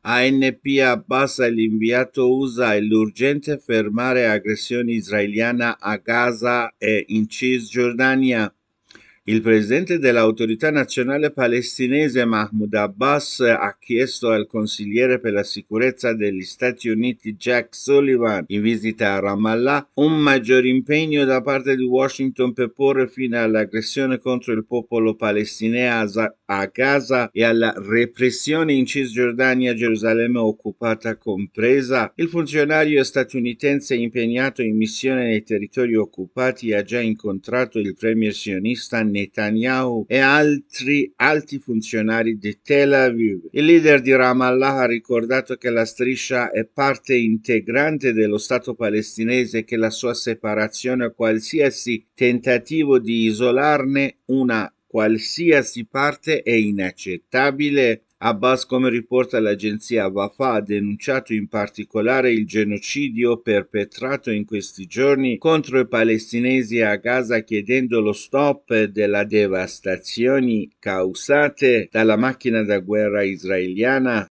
ANP Abbas all'inviato USA è l'urgente fermare aggressione israeliana a Gaza e in Cisgiordania. Il presidente dell'Autorità Nazionale Palestinese Mahmoud Abbas ha chiesto al consigliere per la sicurezza degli Stati Uniti Jack Sullivan, in visita a Ramallah, un maggior impegno da parte di Washington per porre fine all'aggressione contro il popolo palestinese a Gaza e alla repressione in Cisgiordania, Gerusalemme occupata compresa. Il funzionario statunitense impegnato in missione nei territori occupati ha già incontrato il premier sionista Netanyahu e altri alti funzionari di Tel Aviv. Il leader di Ramallah ha ricordato che la striscia è parte integrante dello Stato palestinese e che la sua separazione o qualsiasi tentativo di isolarne una qualsiasi parte è inaccettabile. Abbas, come riporta l'agenzia Wafa, ha denunciato in particolare il genocidio perpetrato in questi giorni contro i palestinesi a Gaza, chiedendo lo stop delle devastazioni causate dalla macchina da guerra israeliana.